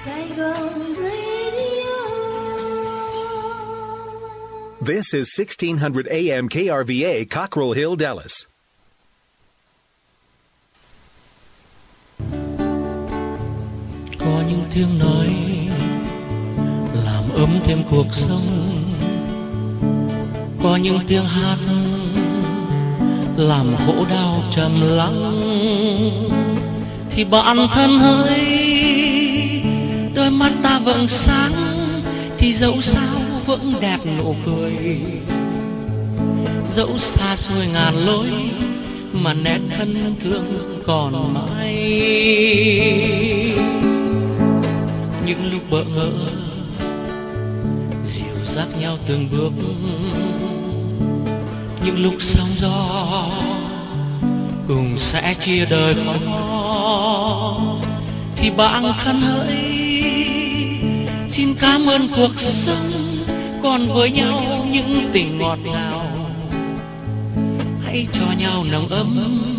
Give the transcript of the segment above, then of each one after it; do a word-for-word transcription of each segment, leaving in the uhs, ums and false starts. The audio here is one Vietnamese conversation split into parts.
Saigon Radio. This is sixteen hundred A M K R V A, Cockrell Hill, Dallas. Có những tiếng nói làm ấm thêm cuộc sống, có những tiếng hát làm khổ đau trầm lắng, thì bạn thân hỡi, đôi mắt ta vẫn sáng, thì dẫu sao vẫn đẹp nụ cười, dẫu xa xôi ngàn lối mà nét thân thương còn mãi. Những lúc bỡ ngỡ dìu dắt nhau từng bước, những lúc sóng gió cùng sẽ chia đời khó, thì bạn thân hỡi, xin cảm ơn cuộc sống còn với nhau những tình ngọt ngào. Hãy cho nhau nồng ấm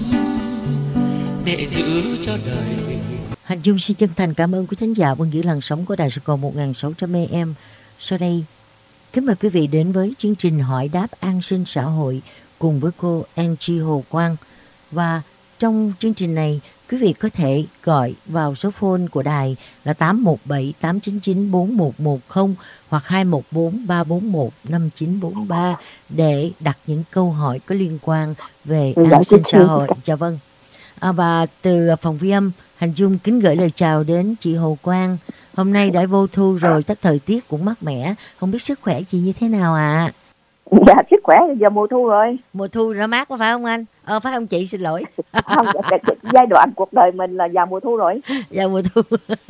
để giữ cho đời. Hạnh Dung xin chân thành cảm ơn quý thính giả vẫn giữ làn sóng của Đài Sài Gòn một nghìn sáu trăm A M. Sau đây, kính mời quý vị đến với chương trình hỏi đáp an sinh xã hội cùng với cô Angie Hồ Quang. Và trong chương trình này, quý vị có thể gọi vào số phone của đài là tám một bảy tám chín chín bốn một một không hoặc hai một bốn ba bốn một năm chín bốn ba để đặt những câu hỏi có liên quan về an sinh xã hội. Chào vâng. À, và từ phòng ghi âm, Hành Dung kính gửi lời chào đến chị Hồ Quang. Hôm nay đã vô thu rồi, chắc thời tiết cũng mát mẻ. Không biết sức khỏe chị như thế nào ạ? À? Dạ, sức khỏe giờ mùa thu rồi. Mùa thu đã mát có phải không anh? Ờ, phải không chị? Xin lỗi. Không, giai đoạn cuộc đời mình là vào mùa thu rồi. Vào mùa thu.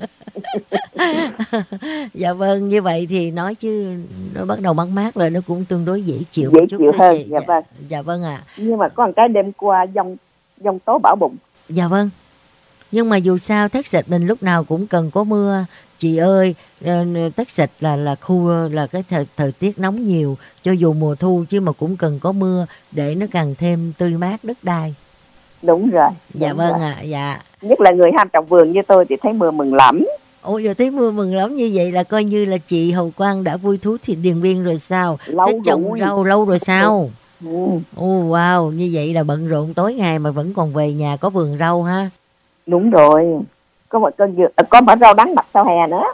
Dạ vâng, như vậy thì nói chứ nó bắt đầu mát mát rồi, nó cũng tương đối dễ chịu dễ một chút chịu hơn. chị. Dạ, dạ vâng. Dạ vâng ạ. À. Nhưng mà có một cái đêm qua dông dông tố bão bùng. Dạ vâng. Nhưng mà dù sao Texas mình lúc nào cũng cần có mưa chị ơi. Texas là là khu là cái thời, thời tiết nóng nhiều, cho dù mùa thu chứ mà cũng cần có mưa để nó càng thêm tươi mát đất đai. Đúng rồi. Dạ đúng vâng rồi. ạ. À, dạ. Nhất là người ham trồng vườn như tôi thì thấy mưa mừng lắm. Ôi giờ thấy mưa mừng lắm, như vậy là coi như là chị Hồng Quang đã vui thú thì Điền Biên rồi sao? Lâu Thích trồng rồi. rau lâu rồi sao? Ừ. Ồ wow, như vậy là bận rộn tối ngày mà vẫn còn về nhà có vườn rau ha. Đúng rồi. Có một cơn dừa, có một rau đắng mặt sau hè nữa.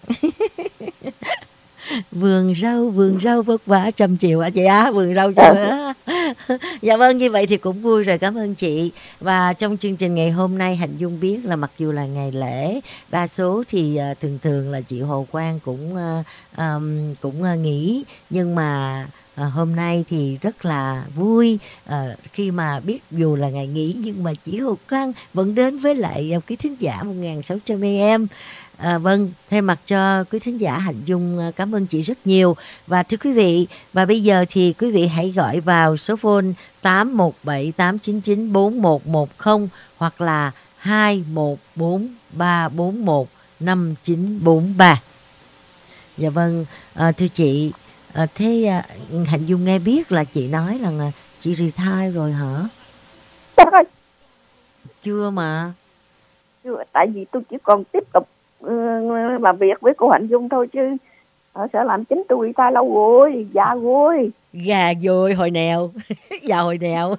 Vườn rau, vườn rau vất vả trăm triệu ạ chị á, vườn rau cho nữa. Dạ vâng, như vậy thì cũng vui rồi, cảm ơn chị. Và trong chương trình ngày hôm nay Hạnh Dung biết là mặc dù là ngày lễ, đa số thì uh, thường thường là chị Hồ Quang cũng uh, um, cũng uh, nghỉ, nhưng mà À, hôm nay thì rất là vui à, khi mà biết dù là ngày nghỉ nhưng mà chị Hồ Quang vẫn đến với lại quý thính giả một nghìn sáu trăm A M. À, vâng, thay mặt cho quý thính giả Hạnh Dung cảm ơn chị rất nhiều. Và thưa quý vị, và bây giờ thì quý vị hãy gọi vào số phone tám một bảy tám chín chín bốn một một không hoặc là hai một bốn ba bốn một năm chín bốn ba. Dạ vâng, à, thưa chị, À, thế à, Hạnh Dung nghe biết là chị nói là, là chị retire rồi hả? Chắc rồi. Chưa mà. Chưa, tại vì tôi chỉ còn tiếp tục uh, làm việc với cô Hạnh Dung thôi chứ ở sở làm chính tôi retire lâu rồi, già rồi. Gà dồi hồi nào, già hồi nào.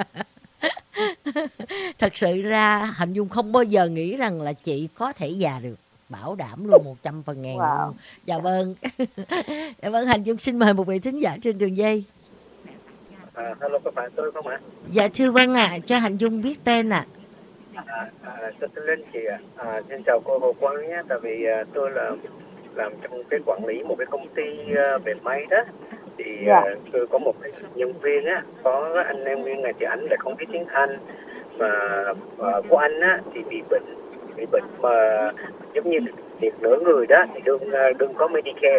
Thật sự ra Hạnh Dung không bao giờ nghĩ rằng là chị có thể già được. Bảo đảm luôn một trăm phần ngàn wow. luôn. Dạ vâng. Dạ vâng, Hạnh Dung xin mời một vị thính giả trên đường dây. À, hello, các bạn tôi không ạ? Dạ thưa vâng ạ, à, cho Hạnh Dung biết tên ạ. À. À, à, xin lên chị ạ. À. À, xin chào cô Hồ Quang nhé. Tại vì à, tôi là làm trong cái quản lý một cái công ty uh, về may đó. Thì yeah. uh, tôi có một cái nhân viên á, có anh nhân viên này thì anh lại không biết tiếng Anh, mà uh, của anh á thì bị bệnh bị bệnh mà giống như liệt nửa người đó, thì đừng đừng có Medicare.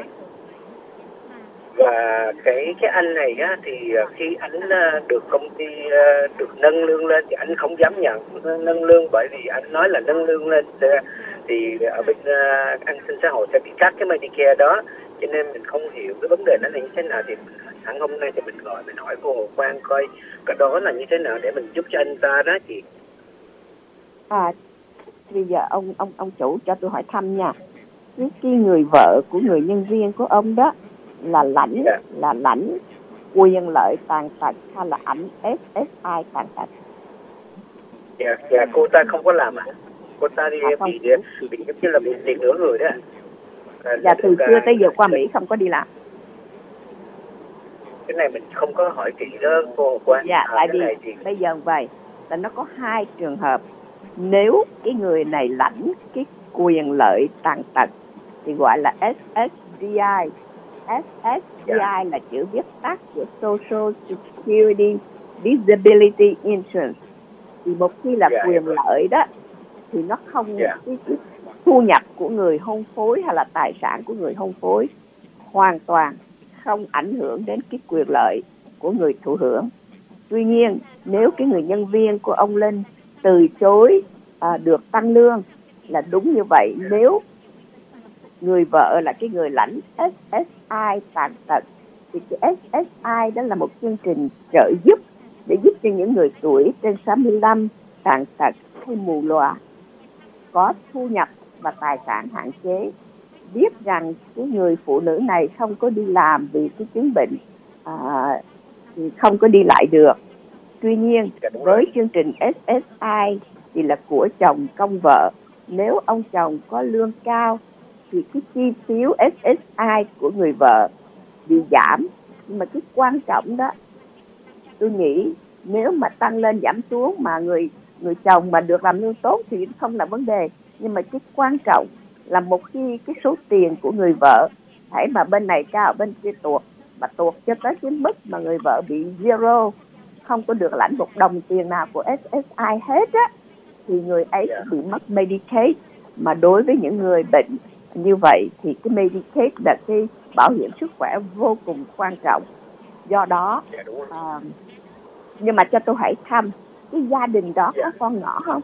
Và cái cái anh này á thì khi anh được công ty được nâng lương lên thì anh không dám nhận nâng lương, bởi vì anh nói là nâng lương lên thì ở bên an sinh xã hội sẽ bị cắt cái Medicare đó, cho nên mình không hiểu cái vấn đề nó là như thế nào. Thì sẵn hôm nay thì mình gọi mình hỏi cô Hồ Quang coi cái đó là như thế nào để mình giúp cho anh ta đó chị. À, bây giờ ông ông ông chủ cho tôi hỏi thăm nha. cái, cái người vợ của người nhân viên của ông đó là lãnh Dạ. là lãnh quyền lợi tàn tật hay là ảnh ét ét i tàn tật? Dạ, dạ cô ta không có làm à? Cô ta đi À, không. bị bị giống như là bị liệt nửa người đó. À, Dạ, từ được, xưa à, tới giờ qua Mỹ không có đi làm. cái này mình không có hỏi kỹ đó cô quan. Dạ, à, tại cái vì này thì bây giờ vậy là nó có hai trường hợp. Nếu cái người này lãnh cái quyền lợi tàn tật thì gọi là ét ét đê i. ét ét đê i là chữ viết tắt của Social Security Disability Insurance. Thì một khi là Dạ, quyền dạ. lợi đó thì nó không Dạ. cái, cái thu nhập của người hôn phối hay là tài sản của người hôn phối hoàn toàn không ảnh hưởng đến cái quyền lợi của người thụ hưởng. Tuy nhiên, nếu cái người nhân viên của ông Linh từ chối à, được tăng lương là đúng như vậy. Nếu người vợ là cái người lãnh ét ét i tàn tật thì cái ét ét i đó là một chương trình trợ giúp để giúp cho những người tuổi trên sáu mươi lăm tàn tật hay mù lòa có thu nhập và tài sản hạn chế, biết rằng cái người phụ nữ này không có đi làm vì cái chứng bệnh, à, không có đi lại được. Tuy nhiên, với chương trình ét ét i thì là của chồng công vợ. Nếu ông chồng có lương cao thì cái chi phiếu ét ét i của người vợ bị giảm. Nhưng mà cái quan trọng đó, tôi nghĩ nếu mà tăng lên giảm xuống mà người người chồng mà được làm lương tốt thì không là vấn đề. Nhưng mà cái quan trọng là một khi cái số tiền của người vợ hãy mà bên này cao bên kia tuột, mà tuột cho tới cái mức mà người vợ bị zero, không có được lãnh một đồng tiền nào của ét ét i hết á, thì người ấy sẽ bị mất Medicaid. Mà đối với những người bệnh như vậy thì cái Medicaid là cái bảo hiểm sức khỏe vô cùng quan trọng. Do đó, à, nhưng mà cho tôi hỏi thăm, cái gia đình đó có con nhỏ không?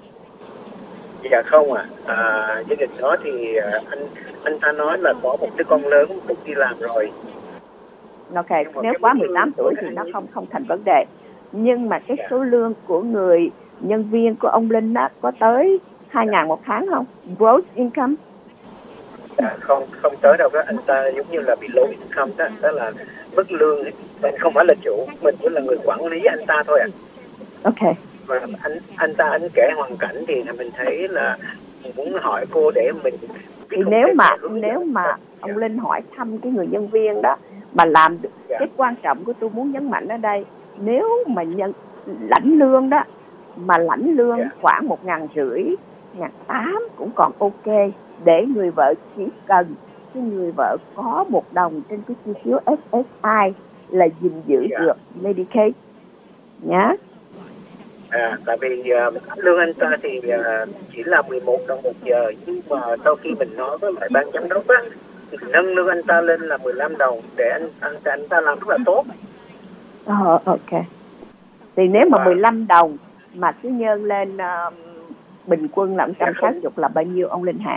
Dạ không à. à gia đình đó thì à, anh anh ta nói là có một đứa con lớn cũng đi làm rồi. Ok, nếu quá mười tám tuổi thì nó không không thành vấn đề. Nhưng mà cái số lương của người nhân viên của ông Linh đó có tới hai ngàn một tháng không? Gross income? Dạ, không không tới đâu đó. Anh ta giống như là bị low income đó, đó là mức lương ấy. Mình không phải là chủ, mình chỉ là người quản lý anh ta thôi ạ. À. Ok. Và anh anh ta anh kể hoàn cảnh thì mình thấy là mình muốn hỏi cô để mình thì nếu mà nếu mà ông Linh hỏi thăm cái người nhân viên đó mà làm được, cái quan trọng của tôi muốn nhấn mạnh ở đây, nếu mà nhân lãnh lương đó mà lãnh lương khoảng một ngàn rưỡi, ngàn tám cũng còn ok, để người vợ chỉ cần cái người vợ có một đồng trên cái chi phiếu ét ét i là gìn giữ được Medicaid nhá. À, tại vì uh, lương anh ta thì uh, chỉ là mười một đồng một giờ, nhưng mà sau khi mình nói với lại ban giám đốc á, nâng lương anh ta lên là mười lăm đồng để anh anh, anh ta làm rất là tốt. Ờ, ok. Thì nếu mà mười lăm đồng mà cứ nhân lên uh, bình quân là một trăm sáu mươi là bao nhiêu ông Linh Hạ?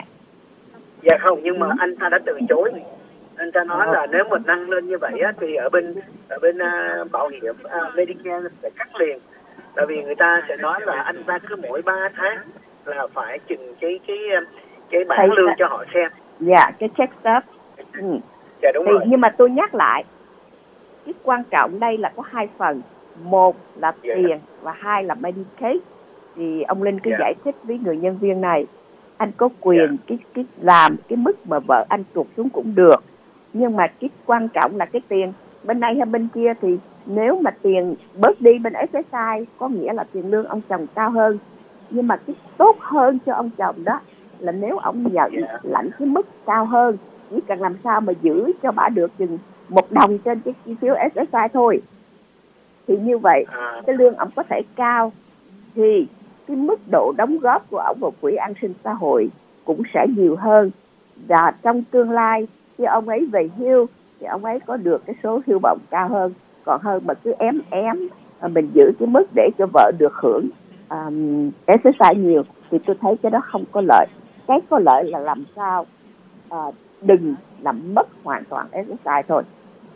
Dạ không, nhưng mà anh ta đã từ chối. Anh ta nói là nếu mà nâng lên như vậy á, thì ở bên ở bên uh, bảo hiểm uh, Medicare sẽ cắt liền. Tại vì người ta sẽ nói là anh ta cứ mỗi ba tháng là phải chừng cái cái cái bảng lương cho họ xem. Dạ, cái check stub. Ừ. Dạ đúng thì, rồi. Nhưng mà tôi nhắc lại, cái quan trọng đây là có hai phần. Một là dạ. tiền và hai là Medicaid. Thì ông Linh cứ dạ. giải thích với người nhân viên này, anh có quyền dạ. cái cái làm cái mức mà vợ anh tụt xuống cũng được. Nhưng mà cái quan trọng là cái tiền. Bên này hay bên kia thì nếu mà tiền bớt đi bên ét ét i có nghĩa là tiền lương ông chồng cao hơn. Nhưng mà cái tốt hơn cho ông chồng đó là nếu ông nhận lãnh cái mức cao hơn, chỉ cần làm sao mà giữ cho bà được chừng một đồng trên cái chi phiếu ét ét i thôi, thì như vậy cái lương ông có thể cao, thì cái mức độ đóng góp của ông vào quỹ an sinh xã hội cũng sẽ nhiều hơn. Và trong tương lai khi ông ấy về hưu thì ông ấy có được cái số hưu bổng cao hơn, còn hơn mà cứ ém ém mình giữ cái mức để cho vợ được hưởng um, ét ét i nhiều, thì tôi thấy cái đó không có lợi. Cái có lợi là làm sao uh, đừng làm mất hoàn toàn ét ét i thôi.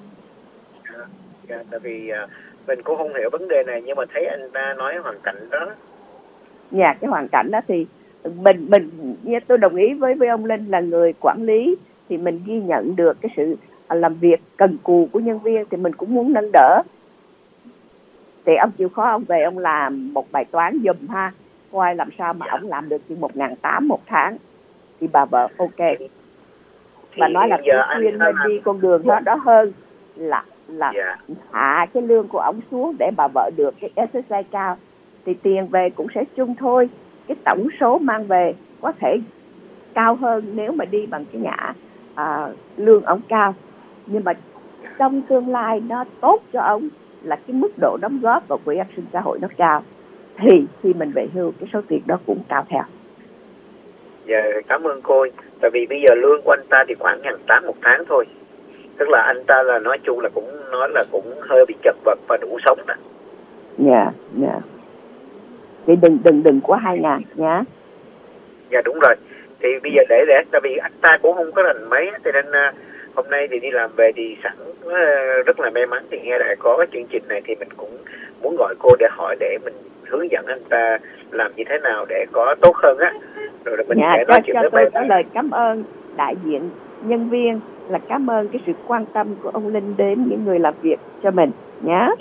À, yeah, tại vì uh, mình cũng không hiểu vấn đề này, nhưng mà thấy anh ta nói hoàn cảnh đó. Dạ, yeah, cái hoàn cảnh đó thì mình mình tôi đồng ý với với ông Linh là người quản lý thì mình ghi nhận được cái sự làm việc cần cù của nhân viên thì mình cũng muốn nâng đỡ. Thì ông chịu khó ông về ông làm một bài toán giùm ha, coi làm sao mà ông làm được chừng một ngàn tám một tháng thì bà vợ ok. Bà nói là tôi khuyên nên đi con đường đó đó hơn là là hạ cái lương của ông xuống để bà vợ được cái ét ét i cao, thì tiền về cũng sẽ chung thôi. Cái tổng số mang về có thể cao hơn nếu mà đi bằng cái ngã à, lương ông cao, nhưng mà trong tương lai nó tốt cho ông là cái mức độ đóng góp vào quỹ an sinh xã hội nó cao, thì khi mình về hưu cái số tiền đó cũng cao theo. Dạ, cảm ơn cô. Tại vì bây giờ lương của anh ta thì khoảng ngàn tám một tháng thôi, tức là anh ta là nói chung là cũng nói là cũng hơi bị chật vật và đủ sống đó. Dạ, dạ. Thì đừng đừng đừng quá hai ngàn nhá. Dạ đúng rồi. Thì bây giờ để để tại vì anh ta cũng không có rành mấy, cho nên uh, hôm nay thì đi làm về thì sẵn uh, rất là may mắn thì nghe lại có cái chương trình này, thì mình cũng muốn gọi cô để hỏi để mình hướng dẫn anh ta làm như thế nào để có tốt hơn á, rồi là mình dạ, sẽ cho, nói chuyện cho với tôi bạn. có lời cảm ơn đại diện nhân viên, là cảm ơn cái sự quan tâm của ông Linh đến những người làm việc cho mình nhé.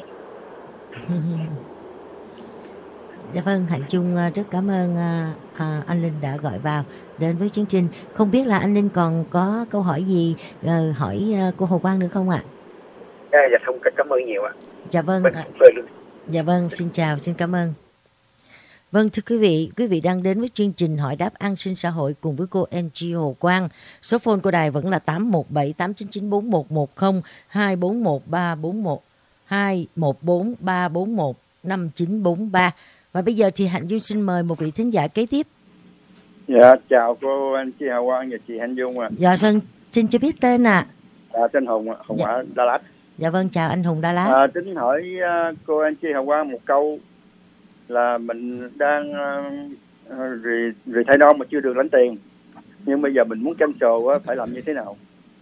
Dạ vâng, Hạnh Chung rất cảm ơn à, anh Linh đã gọi vào đến với chương trình. Không biết là anh Linh còn có câu hỏi gì uh, hỏi uh, cô Hồ Quang nữa không ạ? À, dạ không, cảm ơn nhiều ạ. Dạ vâng. Mình, À, mình... dạ vâng, xin chào, xin cảm ơn. Vâng, thưa quý vị, quý vị đang đến với chương trình Hỏi đáp an sinh xã hội cùng với cô en giê Hồ Quang. Số phone của đài vẫn là tám một bảy tám chín chín bốn một một không, hai bốn một ba bốn một, hai một bốn ba bốn một năm chín bốn ba. Và bây giờ thì Hạnh Dung xin mời một vị thính giả kế tiếp. Dạ, chào cô anh chị Hà Quang và chị Hạnh Dung ạ. À. Dạ vâng, xin cho biết tên ạ. À. À, tên Hùng, Hùng dạ. Ở Đà Lạt. Dạ vâng, chào anh Hùng Đà Lạt. À, tính hỏi uh, cô anh chị Hà Quang một câu là mình đang uh, rì, rì thay non mà chưa được lãnh tiền, nhưng bây giờ mình muốn cancel uh, phải làm như thế nào?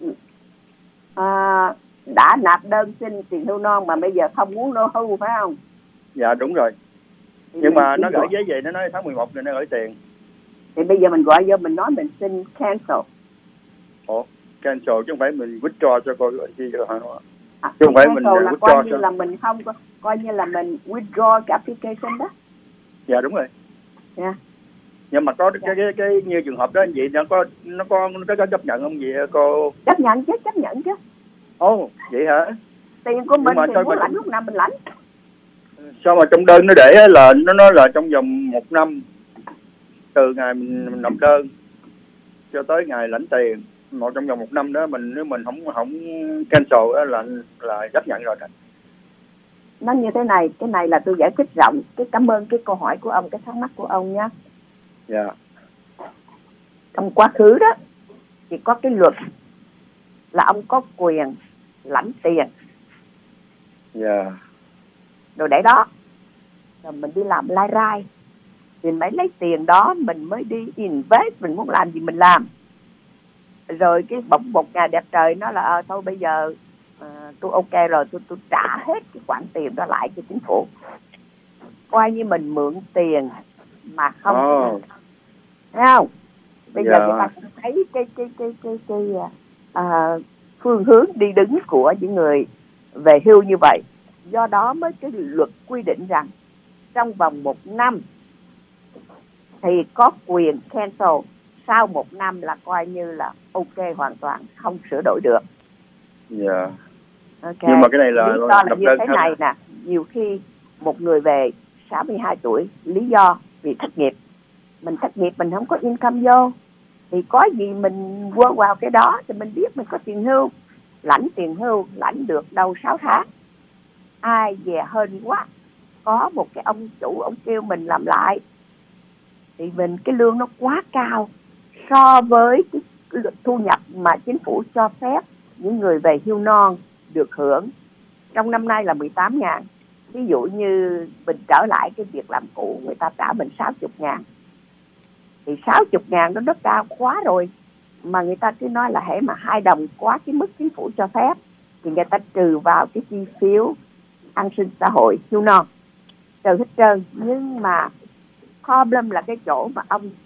À, đã nạp đơn xin tiền hưu non mà bây giờ không muốn nô hưu phải không? Dạ đúng rồi. Nhưng mà nó gửi giấy về nó nói tháng mười một rồi nó gửi tiền. Thì bây giờ mình gọi vô mình nói mình xin cancel. Ủa, cancel chứ không phải mình withdraw cho cô anh chị được hả? À, chứ không phải mình là withdraw coi như cho... là mình không có, coi như là mình withdraw cái application đó. Dạ đúng rồi. Dạ. Yeah. Nhưng mà có cái, cái cái cái như trường hợp đó vậy nó có nó có nó có chấp nhận không vậy cô? Chấp nhận chứ, chấp nhận chứ. Ồ, oh, vậy hả? Tiền của mình thì muốn mình... lãnh lúc nào mình lãnh. Sao mà trong đơn nó để là nó nói là trong vòng một năm từ ngày mình nộp đơn cho tới ngày lãnh tiền, một trong vòng một năm đó mình nếu mình không không cancel đó là là chấp nhận rồi. Nó như thế này, cái này là tôi giải thích rộng. Cái cảm ơn cái câu hỏi của ông, cái thắc mắc của ông nhé. Dạ. Yeah. Trong quá khứ đó thì có cái luật là ông có quyền lãnh tiền. Dạ. Yeah. Rồi để đó rồi mình đi làm lai rai thì mới lấy tiền đó mình mới đi invest, mình muốn làm gì mình làm. Rồi cái bỗng một ngày đẹp trời nó là à, thôi bây giờ à, tôi ok rồi, tôi tôi trả hết cái khoản tiền đó lại cho chính phủ, coi như mình mượn tiền mà không oh. thấy không? Bây yeah. giờ người ta cũng thấy cái cái cái cái cái, cái à, phương hướng đi đứng của những người về hưu như vậy. Do đó mới cái luật quy định rằng trong vòng một năm thì có quyền cancel, sau một năm là coi như là ok hoàn toàn, không sửa đổi được. Dạ. Yeah. Okay. Nhưng mà cái này là lý do là như thế này nè, nhiều khi một người về sáu mươi hai tuổi, lý do vì thất nghiệp, mình thất nghiệp mình không có income vô, thì có gì mình quơ vào cái đó thì mình biết mình có tiền hưu, lãnh tiền hưu lãnh được đâu sáu tháng. Ai về hên quá, có một cái ông chủ ông kêu mình làm lại thì mình cái lương nó quá cao so với cái thu nhập mà chính phủ cho phép những người về hưu non được hưởng. Trong năm nay là mười tám ngàn. Ví dụ như mình trở lại cái việc làm cũ, người ta trả mình sáu mươi ngàn. Thì sáu mươi ngàn đó rất cao quá rồi. Mà người ta cứ nói là hễ mà hai đồng quá cái mức chính phủ cho phép thì người ta trừ vào cái chi phiếu an sinh xã hội hưu non, trừ hết trơn. Nhưng mà problem là cái chỗ mà ông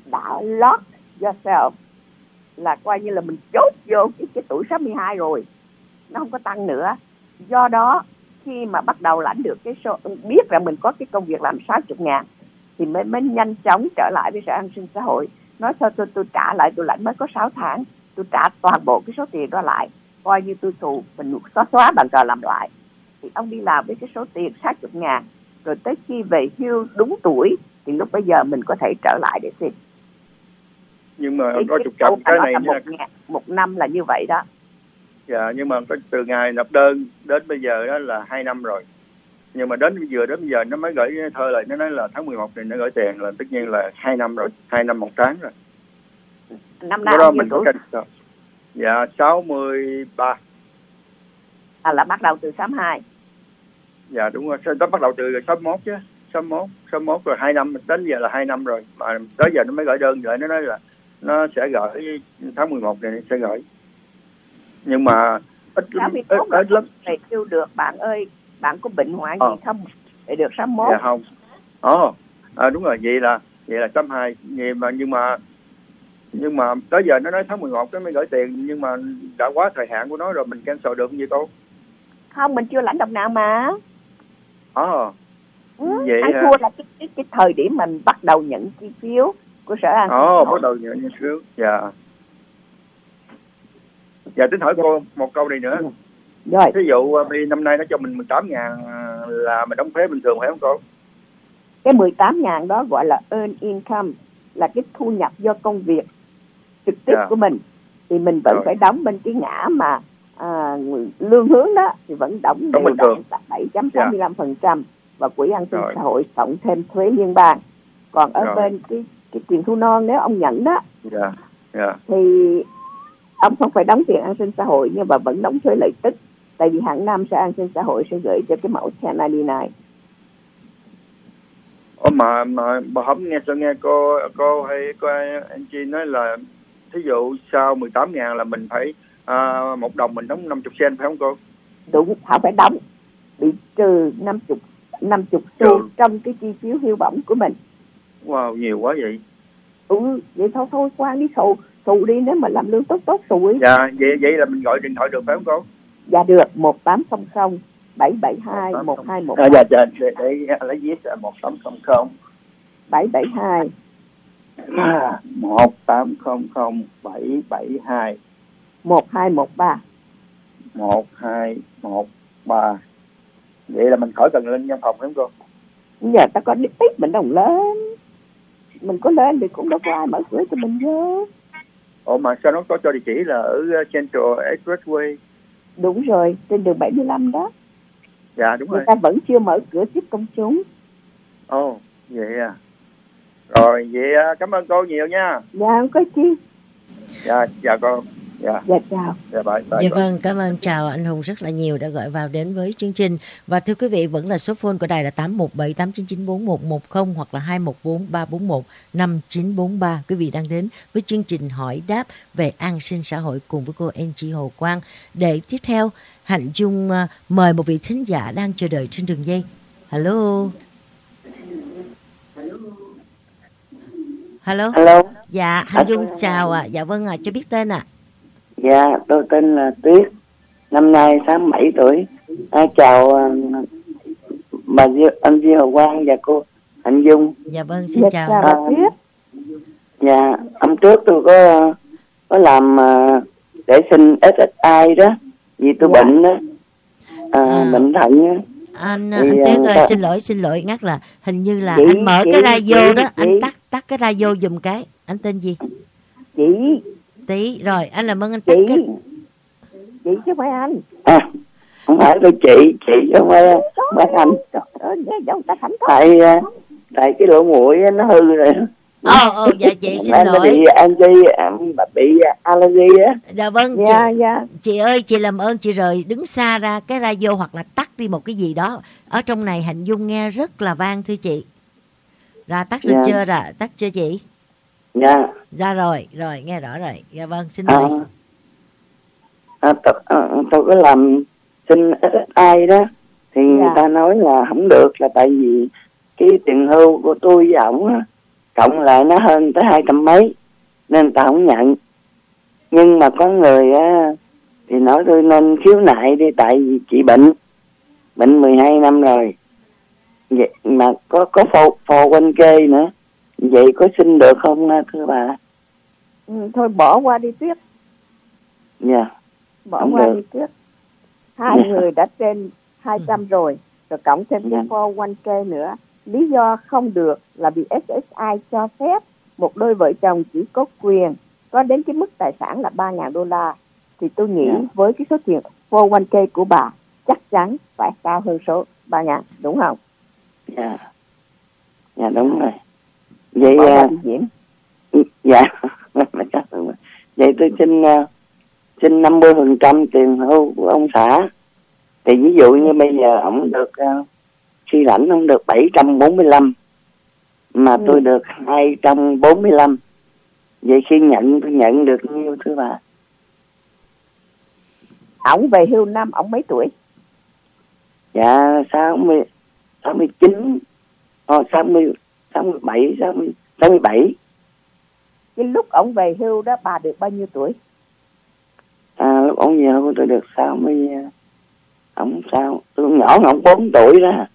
đã lock yourself, là coi như là mình chốt vô cái, cái tuổi sáu mươi hai rồi, nó không có tăng nữa. Do đó khi mà bắt đầu lãnh được cái số, biết rằng mình có cái công việc làm sáu mươi ngàn thì mới mới nhanh chóng trở lại với Sở An sinh xã hội. Nói sao tôi tôi trả lại, tôi lãnh mới có sáu tháng, tôi trả toàn bộ cái số tiền đó lại, coi như tôi tù, mình xóa xóa bàn cờ làm lại. Thì ông đi làm với cái số tiền sáu mươi ngàn, rồi tới khi về hưu đúng tuổi thì lúc bây giờ mình có thể trở lại để xin. Nhưng mà Cái- có cái trục trặc câu cái là này nha. một, ngàn, một năm là như vậy đó. Dạ, nhưng mà có- từ ngày nộp đơn đến bây giờ đó là hai năm rồi. Nhưng mà đến vừa đến bây giờ nó mới gửi thơ lại, nó nói là tháng mười một thì nó gửi tiền, là tất nhiên là hai năm rồi, hai năm một tháng rồi. Năm Cái nay đó bao nhiêu mình có tuổi? canh. Dạ, sáu mươi ba. À, là bắt đầu từ sáu mươi hai. Dạ đúng rồi, nó bắt đầu từ sáu mươi mốt chứ, sáu mươi mốt, sáu mươi mốt rồi hai năm, đến giờ là hai năm rồi. Mà tới giờ nó mới gửi đơn rồi, nó nói là nó sẽ gửi tháng mười một này sẽ gửi. Nhưng mà ít sáu lắm, mươi ít, mốt ít lắm. về hưu được bạn ơi, bạn có bệnh hoạn Ờ. gì không để được sáu mươi mốt? Dạ không. Ồ, à, đúng rồi, vậy là vậy là tám hai, vậy mà nhưng mà nhưng mà tới giờ nó nói tháng mười một nó mới gửi tiền, nhưng mà đã quá thời hạn của nó rồi, mình cancel được không vậy cô? Không, mình chưa lãnh đồng nào mà. Ồ, Ừ, vậy ăn hả? thua là cái, cái, cái thời điểm mình bắt đầu nhận chi phiếu của Sở An sinh ồ, xã bắt hội. đầu nhận nhận phiếu. Dạ. Dạ, tính hỏi cô một câu này nữa. Rồi, Ví dụ uh, vì năm nay nó cho mình mười tám ngàn là mình đóng thuế bình thường phải không cô? cái mười tám ngàn đó gọi là earn income, là cái thu nhập do công việc trực tiếp Dạ. của mình. Thì mình vẫn Rồi. phải đóng bên cái ngã mà à, lương hướng đó thì vẫn đóng Đóng đều bình thường. đặn bảy chấm sáu mươi lăm phần trăm, và quỹ an sinh Rồi. xã hội cộng thêm thuế liên bang. Còn ở Rồi. bên cái cái tiền thu non nếu ông nhận đó Dạ, dạ, thì ông không phải đóng tiền an sinh xã hội nhưng mà vẫn đóng thuế lợi tức, tại vì hàng năm Sở An sinh xã hội sẽ gửi cho cái mẫu ten ninety-nine. Ồ, mà mà mà không nghe sao nghe cô cô hay cô anh chị nói là thí dụ sau mười tám ngàn là mình phải à, một đồng mình đóng năm mươi sen phải không cô? Đúng, họ phải đóng, bị trừ năm mươi năm mươi xu Trừ. trong cái chi phiếu hưu bổng của mình. Wow, nhiều quá vậy. Ừ, vậy thôi thôi khoan đi xù xù đi, nếu mà làm lương tốt tốt xù đi. Dạ, vậy vậy là mình gọi điện thoại được phải không cô? Dạ được, một tám không không bảy bảy hai một hai một À, dạ, dạ, để, để lấy viết là một tám không không bảy bảy hai một tám không không bảy bảy hai một hai một ba. một hai một ba. Vậy là mình khỏi cần lên văn phòng phải không cô? Giờ ta có đi tiếp mình đồng lên, mình có lên thì cũng đâu có ai mở cửa cho mình vô. Ồ, mà sao nó có cho địa chỉ là ở Central Expressway? Đúng rồi, trên đường bảy mươi lăm đó. Dạ đúng Người rồi. ta vẫn chưa mở cửa tiếp công chúng. Ồ, vậy à. Rồi, vậy à, cảm ơn cô nhiều nha. Dạ không có chi. Dạ, dạ cô. Dạ, Dạ chào. dạ bye, bye. Dạ cô. vâng, cảm ơn, chào anh Hùng rất là nhiều đã gọi vào đến với chương trình. Và thưa quý vị, vẫn là số phone của đài là tám một bảy tám chín chín bốn một một không hoặc là hai một bốn ba bốn một năm chín bốn ba. Quý vị đang đến với chương trình hỏi đáp về an sinh xã hội cùng với cô en giê Hồ Quang. Để tiếp theo, Hạnh Dung uh, mời một vị thính giả đang chờ đợi trên đường dây. Hello. Hello. Alo, Dạ, Hạnh Dung chào ạ. À. Dạ vâng ạ, à, cho biết tên ạ. À. dạ tôi tên là Tuyết, năm nay sáu mươi bảy tuổi. À, chào uh, bà Diêu, anh Diêu Hồ Quang và cô Hạnh Dung. Dạ vâng, xin Dạ chào. chào À, bà Tuyết. Dạ, hôm trước tôi có có làm uh, để xin ét ét i đó, vì tôi Dạ. bệnh đó, à, À. bệnh thận á. Anh, Thì, anh Tuyết à, ơi, ta- xin lỗi xin lỗi ngắt là hình như là Chị, anh mở chị, cái radio chị, đó, chị. anh tắt tắt cái radio giùm cái. Anh tên gì? Chị, Tí rồi, anh làm ơn anh tắt chị, cái. chị chứ không phải anh. À, không phải tôi chị, chị chứ không phải không phải anh. Trời ơi, nghe giọng ta thảnh thót. Tại uh, tại cái lỗ mũi á, nó hư rồi. Ồ ồ dạ chị xin Em nó lỗi. bị anti, em bị allergy á. Dạ vâng Dạ, chị. dạ. Chị ơi, chị làm ơn chị rời đứng xa ra cái radio hoặc là tắt đi một cái gì đó. Ở trong này Hạnh Dung nghe rất là vang thưa chị. Ra tắt được Dạ. chưa ra? Tắt chưa chị? Dạ. Ra rồi, rồi nghe rõ rồi. Dạ vâng, xin À, mời. à, tôi, à, tôi có làm xin ét ét i đó thì Dạ. người ta nói là không được, là tại vì cái tiền hưu của tôi với ổng á cộng lại nó hơn tới hai trăm mấy, nên ta không nhận. Nhưng mà có người á thì nói tôi nên khiếu nại đi, tại vì chị bệnh bệnh mười hai năm rồi, vậy mà có có phô phô quanh kê nữa, vậy có xin được không thưa bà? Ừ, thôi bỏ qua đi Tuyết. Dạ. Yeah. Bỏ Không qua được. đi Tuyết. Hai yeah. người đã trên hai trăm ừ. rồi, rồi cộng thêm cái phô quanh kê nữa. Lý do không được là vì ét ét i cho phép một đôi vợ chồng chỉ có quyền có đến cái mức tài sản là ba nghìn đô la. Thì tôi nghĩ yeah. với cái số tiền phô quanh kê của bà chắc chắn phải cao hơn số ba nghìn, đúng không? Dạ. Yeah. Dạ yeah, đúng rồi. Vậy uh, dạ vậy tôi xin uh, xin năm mươi phần trăm tiền hưu của ông xã. Thì ví dụ như bây giờ ông được uh, khi lãnh ông được bảy trăm bốn mươi lăm, mà ừ. tôi được hai trăm bốn mươi lăm, vậy khi nhận tôi nhận được nhiêu thưa bà? Ông về hưu năm ông mấy tuổi? Dạ sáu mươi, sáu mươi chín, oh, sáu mươi, sáu mươi bảy, sáu mươi, sáu mươi bảy. Cái lúc ông về hưu đó bà được bao nhiêu tuổi? À, lúc ông về hưu tôi được sáu mươi. Ông sao? Tôi nhỏ ông bốn tuổi đó.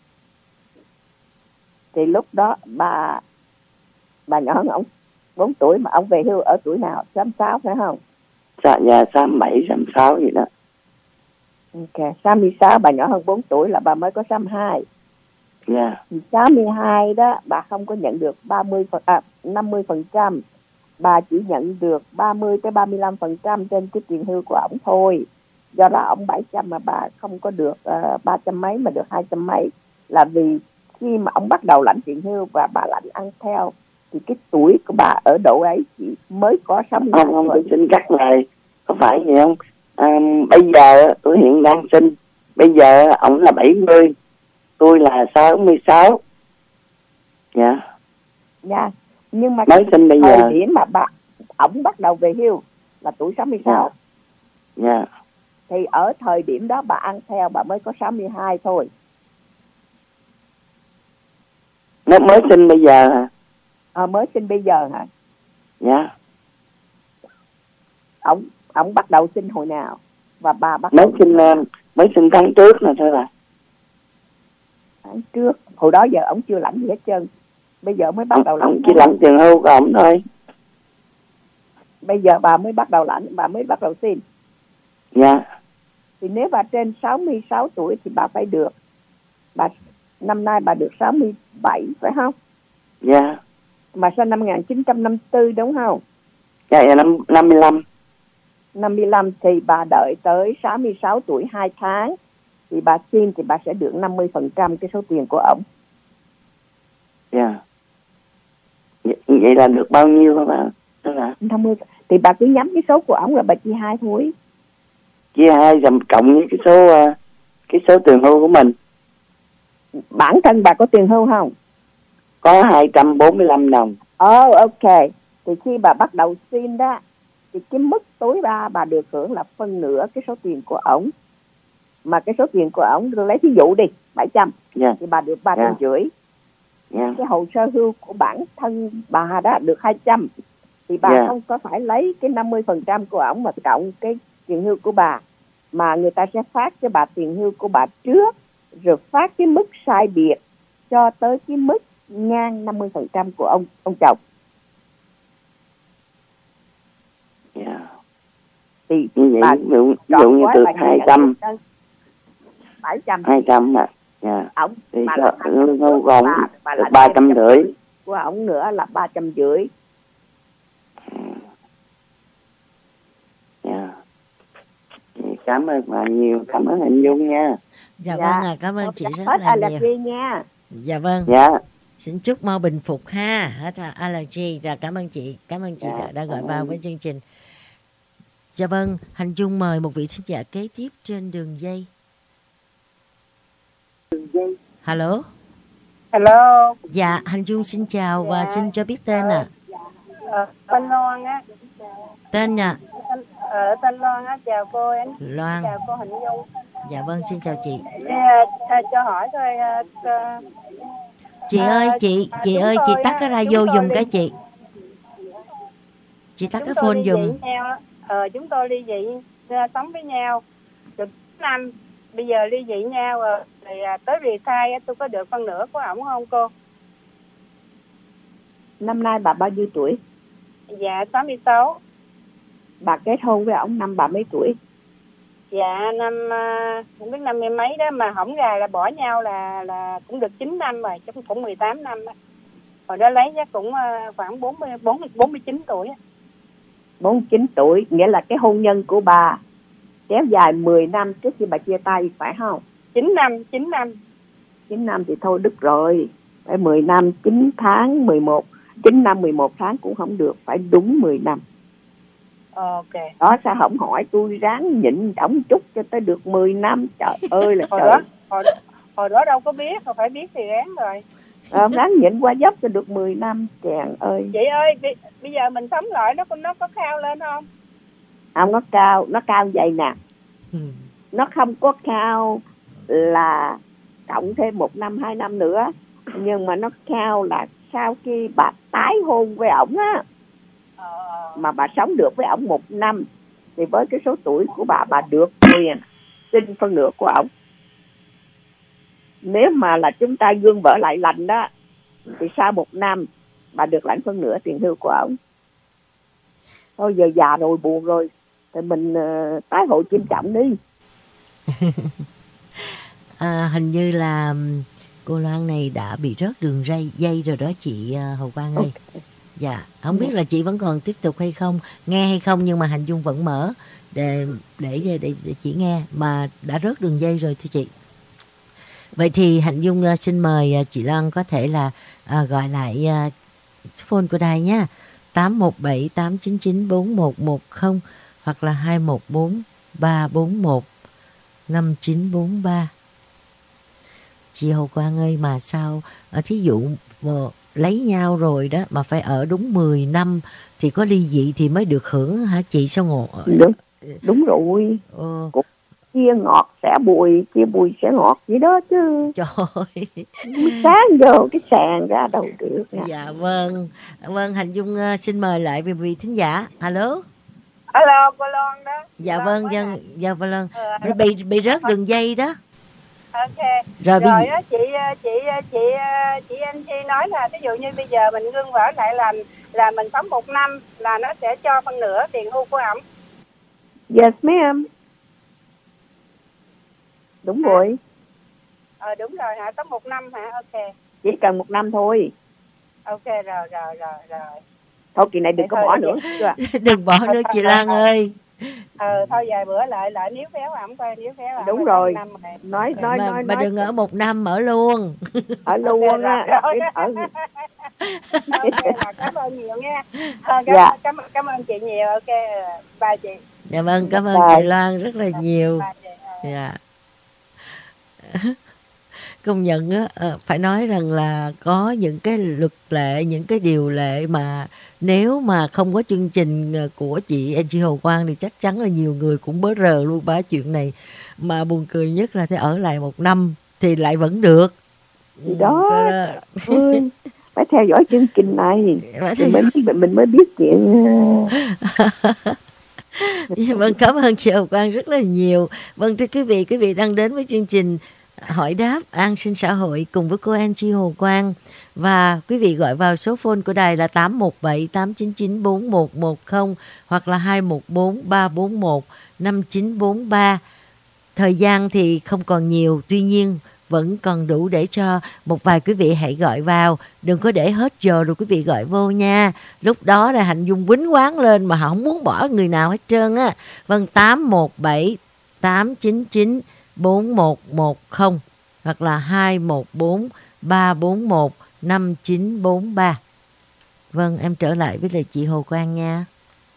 Thì lúc đó bà bà nhỏ hơn ông bốn tuổi, mà ông về hưu ở tuổi nào? sáu mươi sáu phải không? Dạ, dạ sáu mươi bảy, sáu mươi sáu gì đó. Ok, sáu mươi sáu bà nhỏ hơn bốn tuổi là bà mới có sáu mươi hai. Dạ. Thì sáu mươi hai đó bà không có nhận được ba mươi phần, à, năm mươi phần trăm, bà chỉ nhận được ba mươi tới ba mươi lăm phần trăm trên cái tiền hưu của ổng thôi. Do đó ông bảy trăm mà bà không có được uh, ba trăm mấy mà được hai trăm mấy, là vì khi mà ông bắt đầu lãnh tiền hưu và bà lãnh ăn theo thì cái tuổi của bà ở độ ấy chỉ mới có sáu mươi. Không, không, tôi xin cắt lời, có phải gì không? À, bây giờ tôi hiện đang sinh, bây giờ ông là bảy mươi, tôi là sáu mươi sáu. Dạ. Dạ, nhưng mà mới sinh bây giờ. thời điểm mà bà ổng bắt đầu về hưu là tuổi sáu mươi sáu. Dạ. Yeah. Thì ở thời điểm đó bà ăn theo bà mới có sáu mươi hai thôi. Nó mới sinh bây giờ hả? Ờ, mới sinh bây giờ hả? Dạ. Yeah. Ông ông bắt đầu sinh hồi nào? Và bà bắt mới đầu sinh uh, mới sinh tháng trước nè thôi bà. Tháng trước. Hồi đó giờ ông chưa lãnh gì hết trơn. Bây giờ mới bắt đầu lãnh. Ông chỉ lãnh tiền hưu của ổng thôi. Bây giờ bà mới bắt đầu lãnh, bà mới bắt đầu xin. Dạ. Yeah. Thì nếu bà trên sáu mươi sáu tuổi thì bà phải được, bà năm nay bà được sáu mươi bảy phải không? Dạ. Yeah. Mà sinh năm một nghìn chín trăm năm mươi tư đúng không? Dạ, dạ năm, năm mươi lăm. năm mươi lăm thì bà đợi tới sáu mươi sáu tuổi hai tháng thì bà xin thì bà sẽ được năm mươi phần trăm cái số tiền của ổng. Dạ. Yeah. Vậy là được bao nhiêu hả bà? năm mươi. Thì bà cứ nhắm cái số của ổng là bà chia hai thôi. Chia hai dòng cộng với cái số cái số tiền hưu của mình. Bản thân bà có tiền hưu không? Có hai trăm bốn mươi lăm đồng. Ồ, oh, ok. Thì khi bà bắt đầu xin đó thì cái mức tối đa bà được hưởng là phân nửa cái số tiền của ổng. Mà cái số tiền của ổng, lấy thí dụ đi, bảy trăm. Yeah. Thì bà được ba trăm rưỡi. Yeah. Cái hồ sơ hưu của bản thân bà đó được hai trăm. Thì bà yeah. không có phải lấy cái năm mươi phần trăm của ổng mà cộng cái tiền hưu của bà. Mà người ta sẽ phát cho bà tiền hưu của bà trước, rồi phát cái mức sai biệt cho tới cái mức ngang năm mươi phần trăm của ông ông chồng. Yeah. Thì như vậy, bà ví dụ như được hai trăm. bảy trăm. hai trăm mà. Yeah. Ổng thì bà lương hưu của ông được ba trăm rưỡi. Của ổng nữa là ba trăm rưỡi. Yeah. Cảm ơn bà nhiều, cảm ơn Hạnh Dung nha. Dạ, dạ. Vâng, à, cảm ơn chị rất hết là nhiều. Allergy nha. Dạ vâng. Dạ. Xin chúc mau bình phục ha. Hết allergy. Dạ, cảm ơn chị, cảm ơn chị dạ, đã, đã gọi vào với chương trình. Dạ vâng, Hạnh Dung mời một vị thính giả kế tiếp trên đường dây. Hello. Hello. Dạ, Hạnh Dung xin chào dạ. Và xin cho biết tên ạ. À. Ờ, tên Loan á. Tên ạ. Ờ, tên Loan á, chào cô em. Loan. Chào cô Hạnh Dung. Dạ vâng, xin chào chị. À, cho hỏi thôi, Chị À, ơi, chị, à, chị chúng ơi, chị tôi tắt á, cái chúng radio tôi giùm ly cái chị. Chị tắt chúng cái tôi phone ly giùm. dị nhau á. Ờ, chúng tôi ly dị à, sống với nhau được chín năm, bây giờ ly dị nhau rồi thì à, tới rì thai á, tôi có được phân nửa của ổng không cô? Năm nay bà bao nhiêu tuổi? Dạ sáu mươi sáu. Bà kết hôn với ổng năm bà mấy tuổi? Dạ năm à, không biết năm mươi mấy đó, mà hổng gà là bỏ nhau là là cũng được chín năm rồi, chắc cũng mười tám năm đó. Hồi đó lấy chắc cũng à, khoảng bốn mươi, bốn mươi, bốn mươi chín tuổi á. bốn mươi chín tuổi, nghĩa là cái hôn nhân của bà kéo dài mười năm trước khi bà chia tay phải không? chín năm, chín năm. chín năm thì thôi đứt rồi. Phải mười năm, chín tháng, mười một, chín năm, mười một tháng cũng không được, phải đúng mười năm. Ok. Đó sao không hỏi tôi ráng nhịn đóng chút cho tới được mười năm, trời ơi là Hồi trời. đó, hồi, hồi đó đâu có biết, mà phải biết thì ráng rồi. À, ráng nhịn qua dốc cho được mười năm, chàng ơi. Chị ơi, bây, bây giờ mình sống lại nó nó có cao lên không? Không, nó cao, nó cao vậy nè. Ừ. Nó không có cao là cộng thêm một năm, hai năm nữa. Nhưng mà nó cao là sau khi bà tái hôn với ổng á, Ờ. mà bà sống được với ổng một năm, thì với cái số tuổi của bà, bà được quyền xin phân nửa của ổng. Nếu mà là chúng ta gương vợ lại lành đó, thì sau một năm bà được lãnh phân nửa tiền hưu của ổng. Thôi giờ già rồi, buồn rồi, thì mình uh, tái hội chim trọng đi. À, hình như là cô Loan này đã bị rớt đường dây dây rồi đó chị uh, Hồng Quang ơi. Okay. Dạ, không biết là chị vẫn còn tiếp tục hay không, nghe hay không, nhưng mà Hạnh Dung vẫn mở để để để, để, để chị nghe, mà đã rớt đường dây rồi thưa chị. Vậy thì Hạnh Dung uh, xin mời uh, chị Loan có thể là uh, gọi lại uh, phone của đài nha, tám một bảy tám chín chín bốn một một không hoặc là hai một bốn ba bốn một năm chín bốn ba. Chị Hồ Quang ơi, mà sao ở thí dụ mà lấy nhau rồi đó mà phải ở đúng mười năm thì có ly dị thì mới được hưởng hả chị? Sao ngộ? Đúng, đúng rồi. Ờ. Chia ngọt sẽ bùi, chia bùi sẽ ngọt vậy đó chứ. Trời ơi. Sáng vô cái sàn ra đâu được nha. Dạ vâng. Vâng, Hạnh Dung uh, xin mời lại vị vị thính giả. Alo. Alo, cô Loan đó. Dạ vâng, vâng, dạ vâng. Ừ, bị bị rớt đường dây đó. Ok. Rồi, Rồi á, chị chị chị chị anh Chi nói là ví dụ như bây giờ mình gương vỡ lại làm là mình sống một năm là nó sẽ cho phân nửa tiền hưu của ổng. Yes ma'am. Đúng à. Rồi. Ờ đúng rồi hả, sống một năm hả? Ok. Chỉ cần một năm thôi. Ok rồi rồi rồi rồi. Thôi kỳ này đừng có bỏ nữa. Đừng bỏ nữa chị Lan ơi. Ờ thôi vài bữa lại lại níu kéo ổng coi, níu kéo ổng. Đúng rồi. Nói nói mà, nói mà nói. đừng ở một năm, ở luôn. Ở luôn á. Ở. Cảm ơn nhiều nha. Cảm, dạ. cảm, cảm ơn chị nhiều. Ok, bye chị. Dạ vâng, cảm ơn chị Loan rất là nhiều. Dạ. Công nhận á, phải nói rằng là có những cái luật lệ, những cái điều lệ mà nếu mà không có chương trình của chị Angie Hồ Quang thì chắc chắn là nhiều người cũng bớ rờ luôn ba chuyện này. Mà buồn cười nhất là phải ở lại một năm thì lại vẫn được. Thì đó, ơi, phải theo dõi chương trình này thì mình, mình mới biết chuyện. Vâng, cảm ơn chị Hồ Quang rất là nhiều. Vâng, thưa quý vị, quý vị đang đến với chương trình Hỏi đáp an sinh xã hội cùng với cô Angie Hồ Quang. Và quý vị gọi vào số phone của đài là tám một bảy tám chín chín bốn một một không hoặc là hai một bốn ba bốn một năm chín bốn ba. Thời gian thì không còn nhiều, tuy nhiên vẫn còn đủ để cho một vài quý vị hãy gọi vào. Đừng có để hết giờ rồi quý vị gọi vô nha. Lúc đó là Hạnh Dung quýnh quán lên mà không muốn bỏ người nào hết trơn á. Vâng, tám một bảy tám chín chín bốn một một không hoặc là hai một bốn ba bốn một năm chín bốn ba. Vâng, em trở lại với lại chị Hồ Quang nha.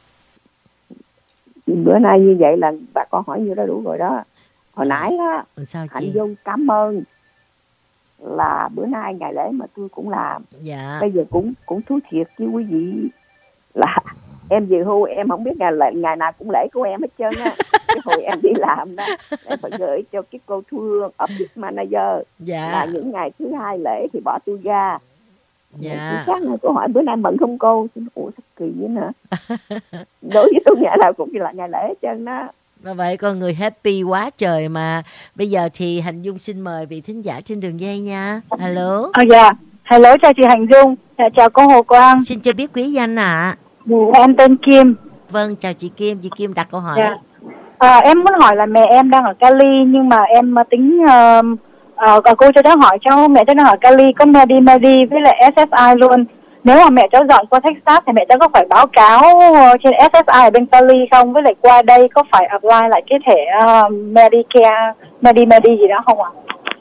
Bữa nay như vậy là bà con hỏi như đó đủ rồi đó. Hồi nãy á, Hạnh Dung cảm ơn là bữa nay ngày lễ mà tôi cũng làm. Dạ. Bây giờ cũng cũng thú thiệt chứ quý vị, là em về hưu em không biết ngày lễ ngày nào cũng lễ của em hết trơn á. cái hồi em đi làm đó, em phải gửi cho cái cô Thu Hương office manager Dạ. là những ngày thứ hai lễ thì bỏ tôi ra. Dạ. Sáng nay cô hỏi bữa nay bận không cô? Ủa thật kỳ vậy hả? Đối với tôi ngày nào cũng là ngày lễ hết trơn đó. Và vậy con người happy quá trời mà. Bây giờ thì Hạnh Dung xin mời vị thính giả trên đường dây nha. Hello. À, dạ. Hello, chào chị Hạnh Dung. Dạ, chào cô Hồ Quang. Xin cho biết quý danh ạ. Ừ, em tên Kim. Vâng, chào chị Kim. Chị Kim đặt câu hỏi. Dạ. À, em muốn hỏi là mẹ em đang ở Cali nhưng mà em tính uh, uh, cô cho cháu hỏi cháu mẹ cháu đang ở Cali có Medi Medi với lại ét ét i luôn. Nếu mà mẹ cháu dọn qua Texas thì mẹ cháu có phải báo cáo trên ét ét i ở bên Cali không? Với lại qua đây có phải apply lại cái thẻ uh, Medicare, Medi Medi gì đó không ạ?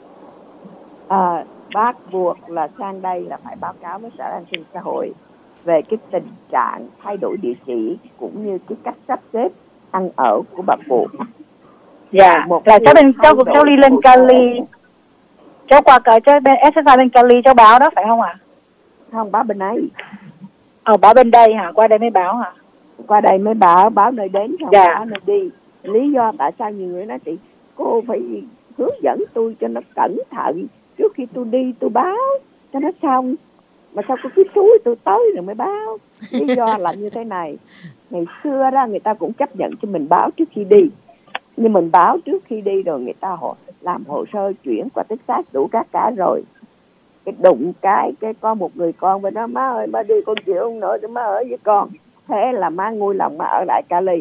À, bác buộc là sang đây là phải báo cáo với Sở An sinh Xã hội về cái tình trạng thay đổi địa chỉ cũng như cái cách sắp xếp ăn ở của bà cụ. Dạ, một là cháu bên cháu cháu đi lên Cali, cháu qua cả cháu bên ét ét i bên Cali cháu báo đó phải không ạ? Không, báo bên ấy. Ờ, báo bên đây hả? Qua đây mới báo hả? Qua đây mới báo, báo nơi đến không dạ. báo nơi đi. Lý do tại sao nhiều người nói chị cô phải hướng dẫn tôi cho nó cẩn thận trước khi tôi đi tôi báo cho nó xong, mà sao cô cứ xúi tôi tới rồi mới báo. Lý do là như thế này, ngày xưa ra người ta cũng chấp nhận cho mình báo trước khi đi, nhưng mình báo trước khi đi rồi người ta họ làm hồ sơ chuyển qua Texas đủ các cả rồi, cái đụng cái cái có một người con bên đó, má ơi má đi con chịu không nổi thì má ở với con, thế là má nguôi lòng má ở lại Cali.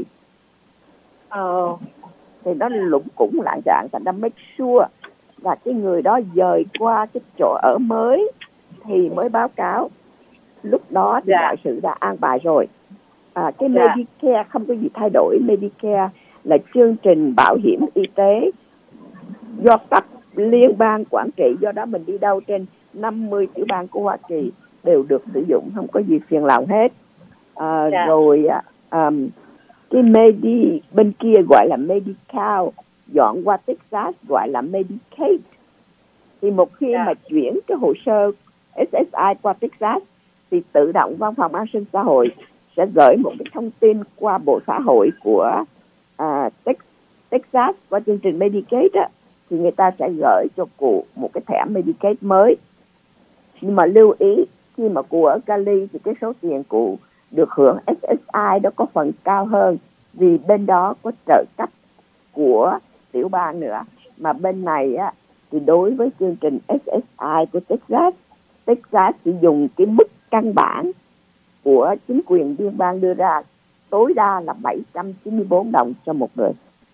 Ờ thì nó lũng cũng lạng trạng, thành ra make sure là cái người đó dời qua cái chỗ ở mới thì mới báo cáo. Lúc đó thì mọi sự đã an bài rồi. À, cái dạ. Medicare không có gì thay đổi. Medicare là chương trình bảo hiểm y tế do cấp liên bang quản trị, do đó mình đi đâu trên năm mươi tiểu bang của Hoa Kỳ đều được sử dụng, không có gì phiền lòng hết. À, dạ. Rồi um, cái Medi bên kia gọi là Medi-Cal, dọn qua Texas gọi là Medicaid. Thì một khi dạ. mà chuyển cái hồ sơ ét ét i qua Texas thì tự động văn phòng an sinh xã hội sẽ gửi một cái thông tin qua bộ xã hội của à, Texas qua chương trình Medicaid á, thì người ta sẽ gửi cho cụ một cái thẻ Medicaid mới. Nhưng mà lưu ý khi mà cụ ở Cali thì cái số tiền cụ được hưởng ét ét i đó có phần cao hơn, vì bên đó có trợ cấp của tiểu bang nữa. Mà bên này á thì đối với chương trình ét ét i của Texas, Texas chỉ dùng cái mức căn bản của chính quyền liên bang đưa ra, tối đa là bảy trăm chín mươi bốn đồng cho một người.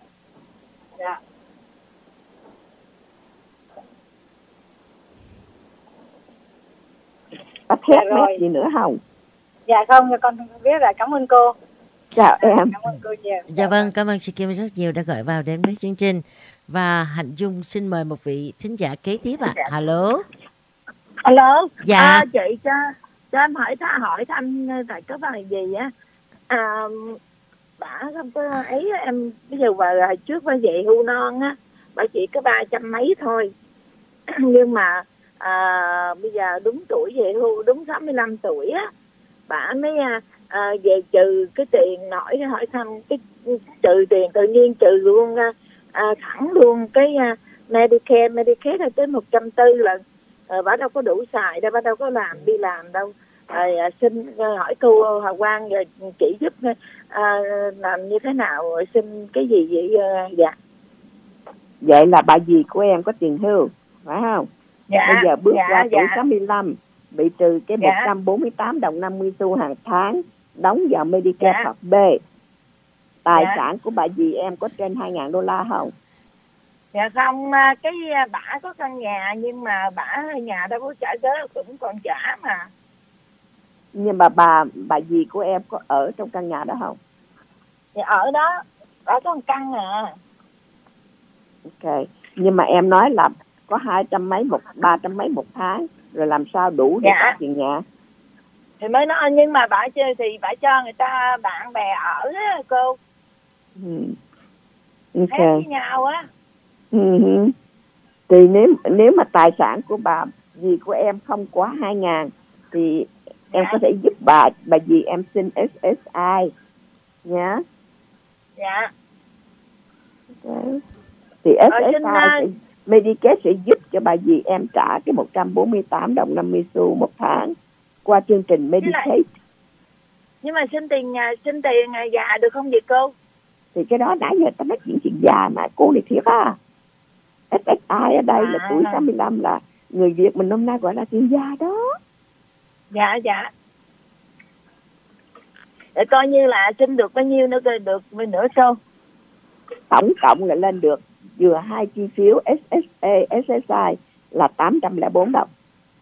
Dạ. Có thét dạ mét gì nữa không? Dạ không, con biết rồi, cảm ơn cô. Chào em. Cảm ơn cô nhiều. Dạ vâng, cảm ơn chị Kim rất nhiều đã gọi vào đến với chương trình. Và Hạnh Dung xin mời một vị thính giả kế tiếp ạ. À. Alo. Alo. Dạ. À, chị cho cho em hỏi tha hỏi thăm tại có bài gì á. À, bà không có ấy em bây giờ bà hồi trước bà về hưu non á, bà chỉ có ba trăm mấy thôi. Nhưng mà à, bây giờ đúng tuổi về hưu, đúng sáu mươi lăm tuổi á, bà mới à, về trừ cái tiền nổi hỏi thăm cái trừ tiền tự nhiên trừ luôn à, thẳng luôn cái à, Medicare Medicare là tới một trăm tư lần. À, bà đâu có đủ xài đâu, bà đâu có làm đi làm đâu. À, xin hỏi cô Hà Quang rồi chỉ giúp à, làm như thế nào, xin cái gì vậy? À, dạ. Vậy là bà dì của em có tiền hưu phải không? Dạ. Bây giờ bước dạ, ra tuổi dạ. sáu mươi lăm bị trừ cái dạ. một trăm bốn mươi tám đồng năm mươi xu hàng tháng đóng vào Medicare dạ. hoặc B. Tài dạ. sản của bà dì em có trên hai ngàn đô la không? Dạ không, cái bả có căn nhà nhưng mà bả nhà đâu có trả tới, cũng còn trả mà. Nhưng mà bà bà dì của em có ở trong căn nhà đó không? Dạ ở đó, ở có một căn à. Ok, nhưng mà em nói là có hai trăm mấy một, ba trăm mấy một tháng, rồi làm sao đủ để trả tiền nhà? Thì mới nói nhưng mà bả chơi thì bả cho người ta bạn bè ở á cô. Ừ. Ok. Hết với nhau á. Ừ. Thì nếu nếu mà tài sản của bà dì của em không quá hai ngàn thì em dạ. có thể giúp bà bà dì em xin ét ét i nhá. Dạ. Đấy. Thì ét Ờ, ét xin, i à, sẽ, Medicare sẽ giúp cho bà dì em trả cái một trăm bốn mươi tám đồng năm mươi xu một tháng qua chương trình Medicaid. Nhưng mà xin tiền nhà xin tiền à, già được không vậy cô? Thì cái đó nãy giờ ta nói chuyện chuyện già mà cô này thiệt à. ét ét i ở đây À. là tuổi sáu mươi lăm, là người Việt mình hôm nay gọi là tiền già đó. Dạ dạ. Để coi như là xin được bao nhiêu nữa coi được nữa cô. Tổng cộng là lên được vừa hai chi phiếu ét ét a, ét ét i là tám trăm lẻ bốn đồng.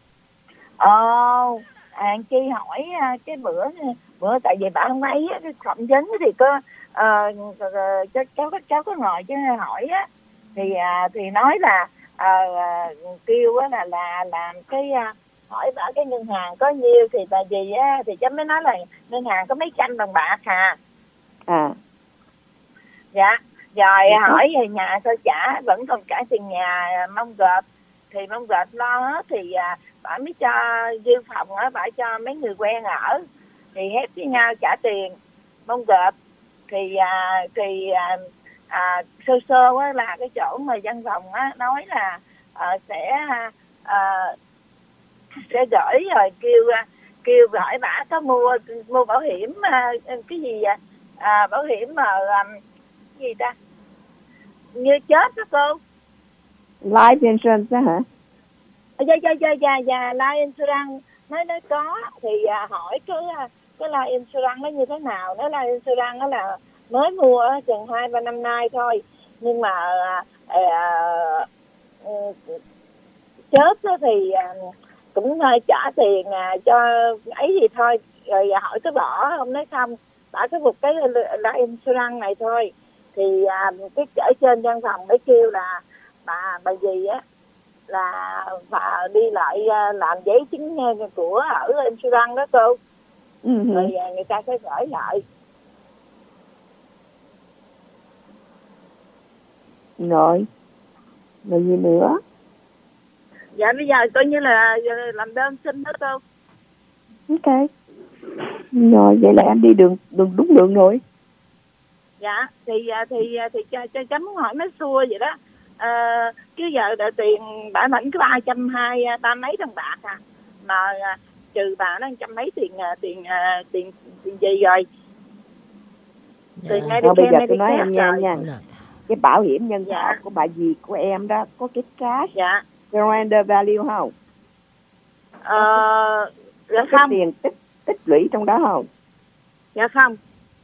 Ồ, à, Chi hỏi à, cái bữa bữa tại vì bà không ấy á, cái phỏng vấn thì có uh, cháu cháu cháu có ngồi chứ hỏi á, thì à, thì nói là à, kêu á là là làm cái à, hỏi bà cái ngân hàng có nhiêu thì bà gì á thì cháu mới nói là ngân hàng có mấy trăm đồng bạc hà. À. Dạ. Rồi Dạ. hỏi về nhà sao trả vẫn còn cả tiền nhà mong gộp, thì mong gộp lo hết thì à, bà mới cho dư phòng á, bà cho mấy người quen ở thì hết với nhau trả tiền mong gộp thì à, thì à, à, sơ sơ á là cái chỗ mà văn phòng á nói là à, sẽ à, sẽ gửi rồi kêu kêu hỏi bà có mua mua bảo hiểm à, cái gì à, à, bảo hiểm mà à, cái gì ta như chết đó cô. Life insurance đó hả? Dạ dạ dạ dạ dạ life insurance nói nói có thì à, hỏi cái cái life insurance nó như thế nào. Nó life insurance đó là mới mua chừng hai ba năm nay thôi, nhưng mà à, à, chết đó thì à, cũng trả tiền à, cho ấy gì thôi, rồi hỏi cái bỏ không nói không bỏ cái một cái life insurance này thôi. Thì à, cái ở trên văn phòng mới kêu là bà bà gì á là bà đi lại uh, làm giấy chứng của ở insurance đó cô. Uh-huh. Rồi uh, người ta sẽ gửi lại. Rồi rồi gì nữa? Dạ bây giờ coi như là làm đơn xin đó cô. Ok. Rồi vậy là em đi đường đường đúng đường rồi. Dạ thì thì thì cho cho chấm muốn hỏi mấy xua vậy đó. À, chứ giờ đợi tiền bà lãnh có ba trăm hai ba mấy đồng bạc à, mà à, trừ bà nó trăm mấy tiền tiền à, tiền tiền gì rồi. Tiền dạ. Rồi bây giờ tôi nói em nghe nha. Cái bảo hiểm nhân thọ dạ. của bà dì của em đó có cái cash dạ. surrender value không? Ờ, dạ cái không. tiền tích tích lũy trong đó không? Dạ không.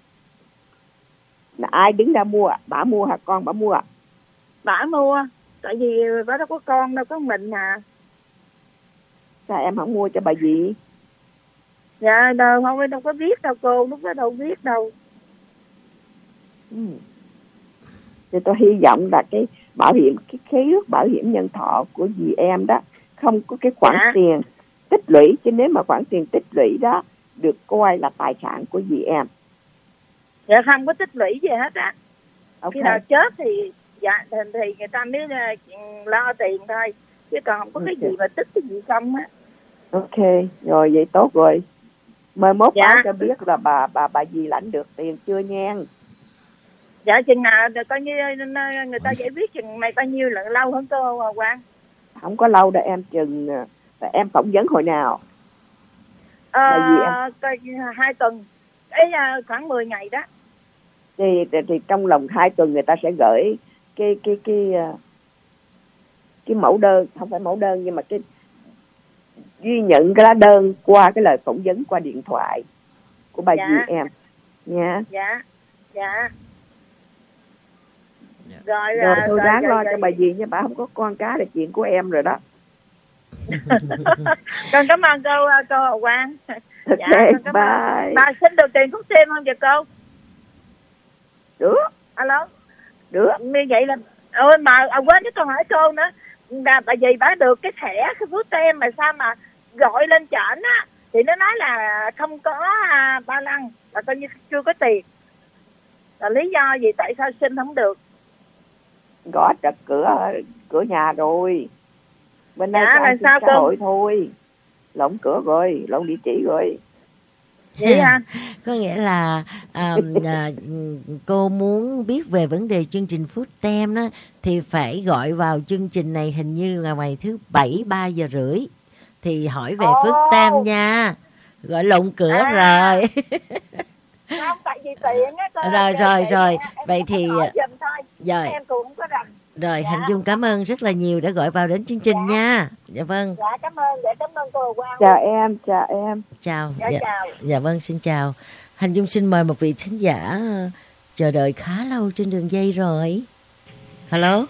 Là ai đứng ra mua? Bà mua hả con bà mua? Bà mua, tại vì bà đâu có con đâu có mình à. Sao em không mua cho bà dì? Dạ đâu không, đâu có biết đâu cô, lúc đó đâu biết đâu. Ừ. Thì tôi hy vọng là cái bảo hiểm, cái khế ước bảo hiểm nhân thọ của dì em đó không có cái khoản dạ. tiền tích lũy, chứ nếu mà khoản tiền tích lũy đó được coi là tài sản của dì em. Dạ không có tích lũy gì hết á. Okay. Khi nào chết thì dạ thì, thì người ta mới lo tiền thôi, chứ còn không có okay. cái gì mà tích cái gì không á. Ok, rồi vậy tốt rồi. Mai mốt dạ. báo cho biết là bà bà bà dì lãnh được tiền chưa nha. Dạ chừng nào coi như người ta giải quyết chừng mày bao nhiêu là lâu hơn cô Quang? Không có lâu đâu em, chừng em phỏng vấn hồi nào? Ờ, em... hai tuần, ấy khoảng mười ngày đó. Thì, thì, thì trong lòng hai tuần người ta sẽ gửi cái cái cái cái mẫu đơn, không phải mẫu đơn nhưng mà cái ghi nhận cái lá đơn qua cái lời phỏng vấn qua điện thoại của bà dạ. dì em nha. Dạ dạ. Yeah. Rồi, rồi tôi rồi, ráng rồi, lo rồi, cho rồi. Bà dì nha, bà không có con cá là chuyện của em rồi đó. Con cảm ơn cô cô Hồ Quang. Dạ, okay, bye. Ơn. Bà xin được tiền thuốc thêm không vậy cô? Được. Alo. Được. Như vậy là ôi mà à, quên cái câu hỏi cô nữa. Bà, bà dì bà được cái thẻ cái thuốc tem mà sao mà gọi lên trển á thì nó nói là không có à, ba lăng, là coi như chưa có tiền. Là lý do gì tại sao xin không được? Gõ trật cửa cửa nhà rồi. Bên đây dạ, là sao xã hội thôi. Lộn cửa rồi, lộn địa chỉ rồi. Vậy hả? Có nghĩa là à, à, cô muốn biết về vấn đề chương trình Food Tem đó thì phải gọi vào chương trình này, hình như là ngày thứ bảy ba giờ rưỡi thì hỏi về Ồ. Food Tem nha. Gọi lộn cửa À. rồi. Không, tại vì tiền á. cô- Rồi, để- rồi, để rồi. em- em Vậy không thì- hỏi giùm thôi. Rồi. Em cũng không có rành. Rồi, Dạ. Hạnh Dung cảm ơn rất là nhiều đã gọi vào đến chương trình nha. Dạ vâng. Dạ, cảm ơn, dạ, cảm ơn cô Quang. Chào em, chào em. Chào. Dạ, Dạ, chào. dạ vâng, xin chào. Hạnh Dung xin mời một vị thính giả chờ đợi khá lâu trên đường dây rồi. Hello.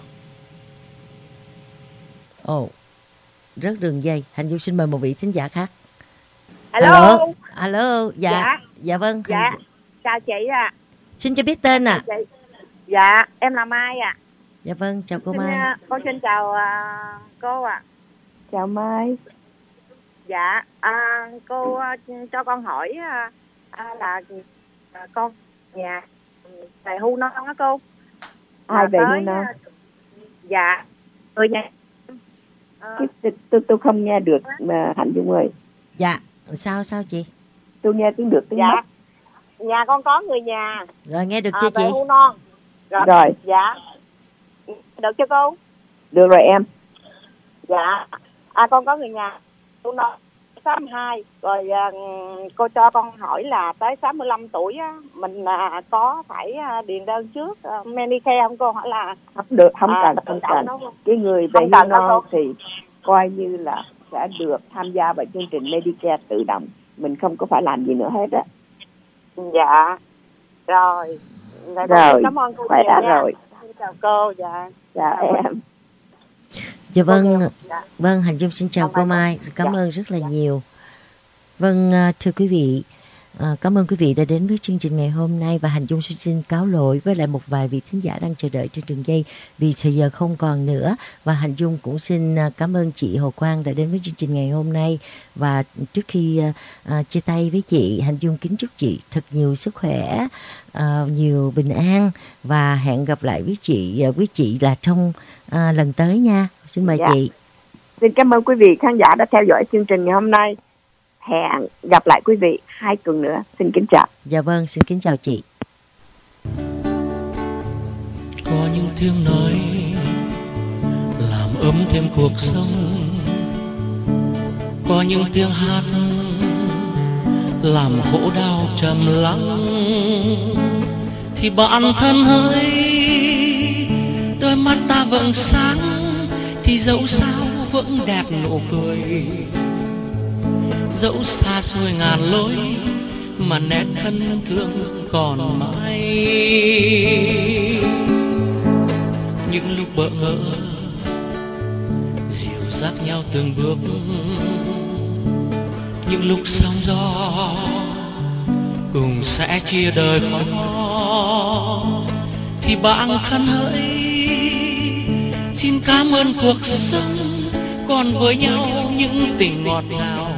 Ồ, oh, rớt đường dây. Hạnh Dung xin mời một vị thính giả khác. Alo. Alo. Dạ. Dạ. Dạ vâng. Dạ, Hạnh... chào chị ạ. Xin cho biết tên ạ. À. Dạ, em là Mai ạ. À. Dạ vâng, chào cô Xin, Mai. uh, con xin chào uh, cô ạ. À. Chào Mai. Dạ, à, cô uh, cho con hỏi uh, uh, là uh, con nhà tại Hu Non á cô. Ai Mà về tới, Hu Non? uh, Dạ, người nhà. Uh, tôi, tôi tôi không nghe được mà Hạnh Dung ơi. Dạ, sao sao chị? Tôi nghe tiếng được tiếng Dạ. mất. Nhà con có người nhà. Rồi nghe được À, chưa tại chị? Hu Non. Rồi. Rồi. Dạ. Được chưa cô? Được rồi em. Dạ. À, con có người nhà Hu Non sáu mươi hai. Rồi à, cô cho con hỏi là tới sáu mươi lăm tuổi á, mình à, có phải à, điền đơn trước à, Medicare không cô? Hỏi là Không được, không à, cần, không tự cần. nó không? Cái người về Không Hu cần đâu Non cô. thì coi như là sẽ được tham gia vào chương trình Medicare tự động. Mình không có phải làm gì nữa hết á. Dạ. Rồi. Rồi, Rồi, cảm ơn cô khỏe nhiều nha. rồi. Xin chào cô. Dạ. Chào Chào em. Dạ vâng, Dạ. vâng, Hạnh Dung xin chào cô Mai, cảm ơn rất là nhiều. Vâng, à, thưa quý vị, à, cảm ơn quý vị đã đến với chương trình ngày hôm nay và Hạnh Dung xin, xin cáo lỗi với lại một vài vị thính giả đang chờ đợi trên đường dây vì thời giờ không còn nữa. Và Hạnh Dung cũng xin à, cảm ơn chị Hồ Quang đã đến với chương trình ngày hôm nay. Và trước khi à, à, chia tay với chị, Hạnh Dung kính chúc chị thật nhiều sức khỏe, à, nhiều bình an và hẹn gặp lại với chị à, với chị là trong à, lần tới nha. Xin mời Dạ. chị. Xin cảm ơn quý vị khán giả đã theo dõi chương trình ngày hôm nay. Hẹn gặp lại quý vị hai tuần nữa. Xin kính chào. Dạ vâng, xin kính chào chị. Có những tiếng nói làm ấm thêm cuộc sống, có những tiếng hát làm khổ đau trầm lắng, thì bạn thân hỡi đôi mắt ta vẫn sáng, thì dẫu sao vẫn đẹp nụ cười. Dẫu xa xôi ngàn lối mà nét thân thương còn mãi. Những lúc bỡ ngỡ dìu dắt nhau từng bước, những lúc sóng gió cùng sẽ chia đời khó, thì bạn thân hỡi xin cảm ơn cuộc sống còn với nhau những tình ngọt ngào.